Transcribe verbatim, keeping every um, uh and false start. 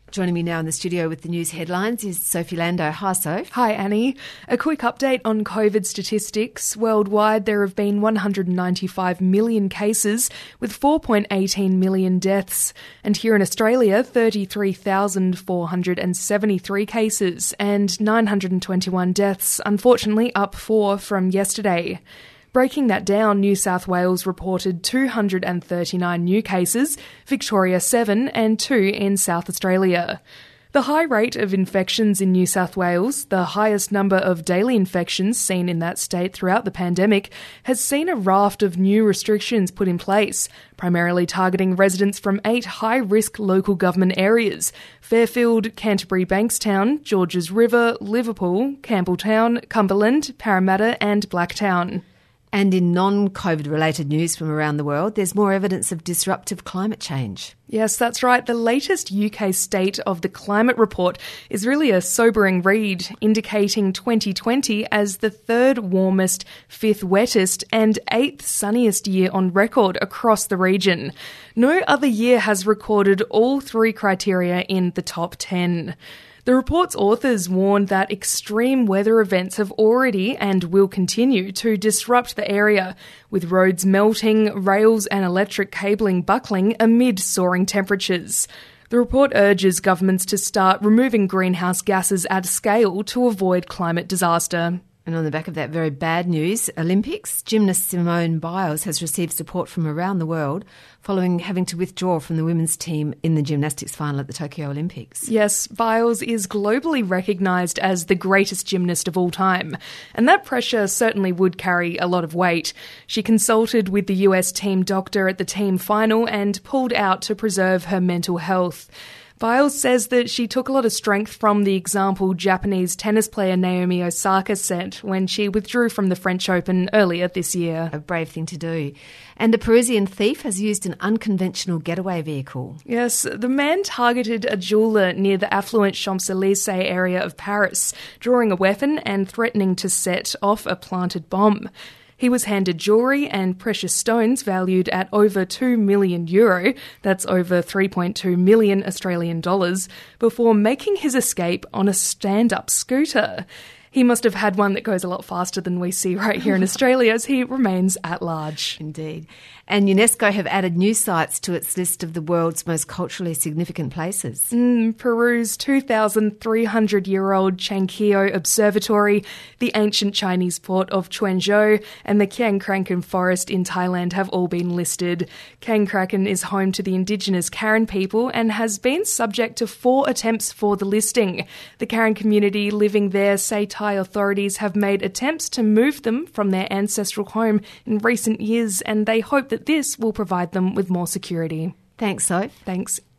Joining me now in the studio with the news headlines is Sophie Lando. Hi, Soph. Hi, Annie. A quick update on COVID statistics. Worldwide, there have been one hundred ninety-five million cases with four point one eight million deaths. And here in Australia, thirty-three thousand four hundred seventy-three cases and nine hundred twenty-one deaths, unfortunately up four from yesterday. Breaking that down, New South Wales reported two hundred thirty-nine new cases, Victoria seven and two in South Australia. The high rate of infections in New South Wales, the highest number of daily infections seen in that state throughout the pandemic, has seen a raft of new restrictions put in place, primarily targeting residents from eight high-risk local government areas: Fairfield, Canterbury Bankstown, Georges River, Liverpool, Campbelltown, Cumberland, Parramatta and Blacktown. And in non-COVID related news from around the world, there's more evidence of disruptive climate change. Yes, that's right. The latest U K State of the Climate Report is really a sobering read, indicating twenty twenty as the third warmest, fifth wettest and eighth sunniest year on record across the region. No other year has recorded all three criteria in the top ten. The report's authors warned that extreme weather events have already and will continue to disrupt the area, with roads melting, rails and electric cabling buckling amid soaring temperatures. The report urges governments to start removing greenhouse gases at scale to avoid climate disaster. And on the back of that very bad news, Olympics, gymnast Simone Biles has received support from around the world following having to withdraw from the women's team in the gymnastics final at the Tokyo Olympics. Yes, Biles is globally recognised as the greatest gymnast of all time, and that pressure certainly would carry a lot of weight. She consulted with the U S team doctor at the team final and pulled out to preserve her mental health. Biles says that she took a lot of strength from the example Japanese tennis player Naomi Osaka set when she withdrew from the French Open earlier this year. A brave thing to do. And a Parisian thief has used an unconventional getaway vehicle. Yes, the man targeted a jeweller near the affluent Champs-Élysées area of Paris, drawing a weapon and threatening to set off a planted bomb. He was handed jewellery and precious stones valued at over two million euro, that's over three point two million Australian dollars, before making his escape on a stand-up scooter. He must have had one that goes a lot faster than we see right here in Australia, as he remains at large. Indeed. And UNESCO have added new sites to its list of the world's most culturally significant places. Mm, Peru's two thousand three hundred year old Chanquillo Observatory, the ancient Chinese port of Quanzhou, and the Kiang Kraken Forest in Thailand have all been listed. Kiang Kraken is home to the indigenous Karen people and has been subject to four attempts for the listing. The Karen community living there say Thai authorities have made attempts to move them from their ancestral home in recent years, and they hope that this will provide them with more security. Thanks, Soph. Thanks.